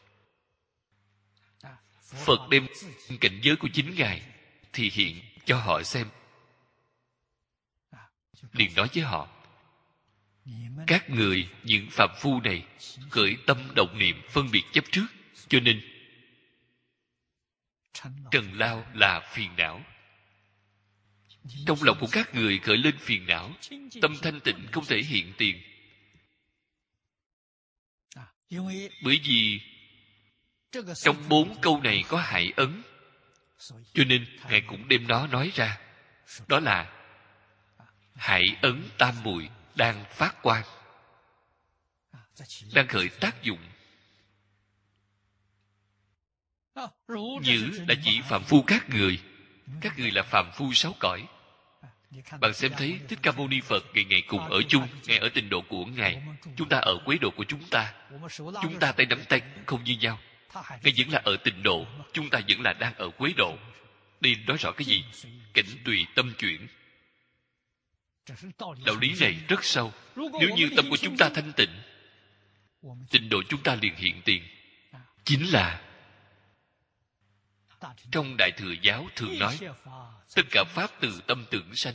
Phật đem cảnh giới của chính Ngài thì hiện cho họ xem. Liền nói với họ, các người, những phàm phu này, khởi tâm động niệm phân biệt chấp trước, cho nên trần lao là phiền não. Trong lòng của các người khởi lên phiền não, tâm thanh tịnh không thể hiện tiền. Bởi vì trong bốn câu này có Hải Ấn, cho nên Ngài cũng đem nó nói ra. Đó là Hải Ấn Tam Muội đang phát quang, đang khởi tác dụng. Như đã chỉ phàm phu các người. Các người là phàm phu sáu cõi. Bạn xem thấy Thích Ca Mâu Ni Phật ngày ngày cùng ở chung, Ngài ở Tịnh Độ của Ngài, chúng ta ở Quế Độ của chúng ta. Chúng ta tay nắm tay cũng không như nhau. Ngài vẫn là ở Tịnh Độ, chúng ta vẫn là đang ở Quế Độ. Đây nói rõ cái gì? Cảnh tùy tâm chuyển. Đạo lý này rất sâu. Nếu như tâm của chúng ta thanh tịnh, Tịnh Độ chúng ta liền hiện tiền. Chính là trong Đại Thừa Giáo thường nói, tất cả pháp từ tâm tưởng sanh.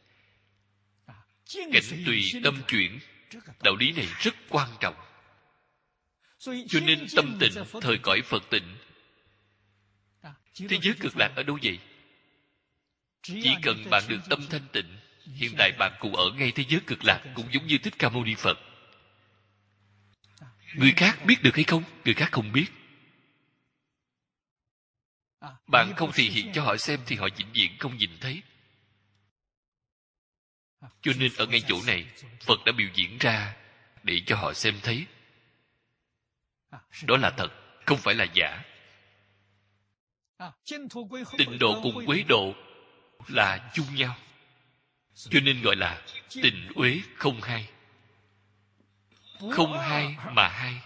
Cảnh tùy tâm chuyển. Đạo lý này rất quan trọng. Cho nên tâm tịnh, thời cõi Phật tịnh. Thế giới cực lạc ở đâu vậy? Chỉ cần bạn được tâm thanh tịnh, hiện tại bạn cũng ở ngay thế giới cực lạc, cũng giống như Thích Ca Mâu Ni Phật. Người khác biết được hay không? Người khác không biết. Bạn không thể hiện cho họ xem thì họ vĩnh viễn không nhìn thấy. Cho nên ở ngay chỗ này, Phật đã biểu diễn ra để cho họ xem thấy. Đó là thật, không phải là giả. Tịnh độ cùng quế độ là chung nhau, cho nên gọi là tịnh uế không hai. Không hai mà hai.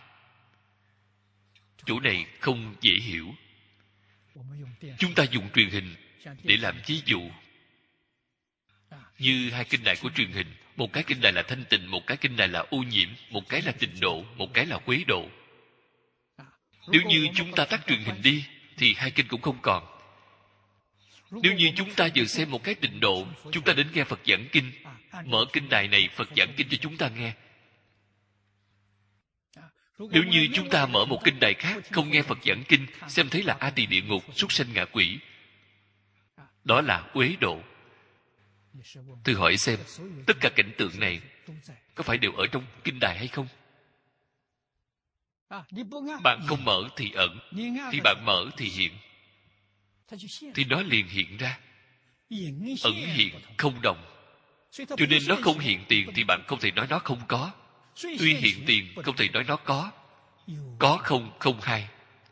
Chỗ này không dễ hiểu. Chúng ta dùng truyền hình để làm ví dụ. Như hai kinh đài của truyền hình, một cái kinh đài là thanh tịnh, một cái kinh đài là ô nhiễm, một cái là tịnh độ, một cái là quế độ. Nếu như chúng ta tắt truyền hình đi thì hai kinh cũng không còn. Nếu như chúng ta vừa xem một cái tịnh độ, chúng ta đến nghe Phật giảng kinh, mở kinh đài này Phật giảng kinh cho chúng ta nghe. Nếu như chúng ta mở một kinh đài khác, không nghe Phật giảng kinh, xem thấy là A Tỳ địa ngục, súc sanh ngạ quỷ, đó là uế độ. Thử hỏi xem, tất cả cảnh tượng này có phải đều ở trong kinh đài hay không? Bạn không mở thì ẩn, thì bạn mở thì hiện, thì nó liền hiện ra. Ẩn hiện không đồng, cho nên nó không hiện tiền thì bạn không thể nói nó không có. Tuy hiện tiền không thể nói nó có. Có không không hai.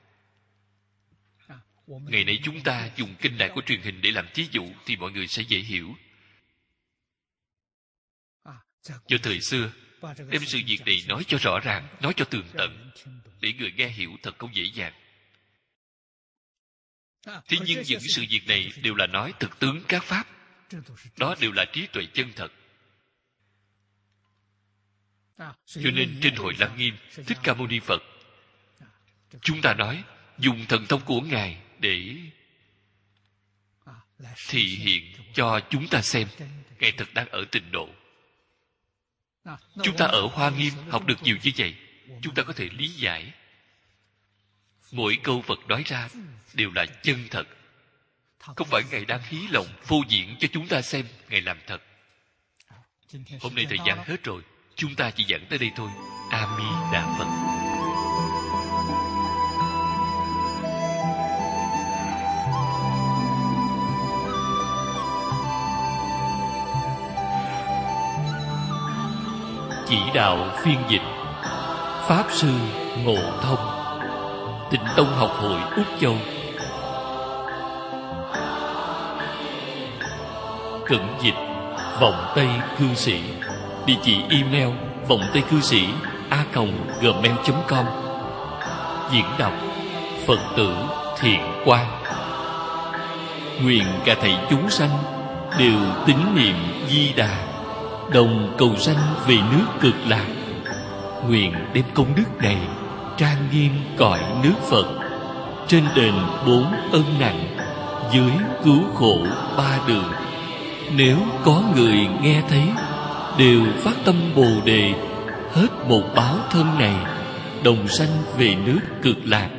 Ngày nay chúng ta dùng kinh đài của truyền hình để làm thí dụ thì mọi người sẽ dễ hiểu. Cho thời xưa, đem sự việc này nói cho rõ ràng, nói cho tường tận, để người nghe hiểu thật không dễ dàng. Thế nhưng những sự việc này đều là nói thực tướng các pháp. Đó đều là trí tuệ chân thật. Cho nên trên Hội Lăng Nghiêm, Thích Ca Mâu Ni Phật, chúng ta nói dùng thần thông của Ngài để thị hiện cho chúng ta xem Ngài thật đang ở tịnh độ. Chúng ta ở Hoa Nghiêm học được nhiều như vậy, chúng ta có thể lý giải. Mỗi câu Phật nói ra đều là chân thật. Không phải Ngài đang hí lòng phô diễn cho chúng ta xem Ngài làm thật. Hôm nay thời gian hết rồi, chúng ta chỉ giảng tới đây thôi. A Di Đà Phật. Chỉ đạo phiên dịch Pháp Sư Ngộ Thông, Tịnh Tông Học Hội Úc Châu. Cẩn dịch Vọng Tây Cư Sĩ. Địa chỉ email vọng tây cư sĩ a còng gmail chấm com. Diễn đọc Phật tử Thiện Quang. Nguyện cả thảy chúng sanh đều tín niệm Di Đà, đồng cầu sanh về nước Cực Lạc. Nguyện đem công đức này trang nghiêm cõi nước Phật, trên đền bốn ân nặng, dưới cứu khổ ba đường. Nếu có người nghe thấy đều phát tâm Bồ Đề, hết một báo thân này, đồng sanh về nước Cực Lạc.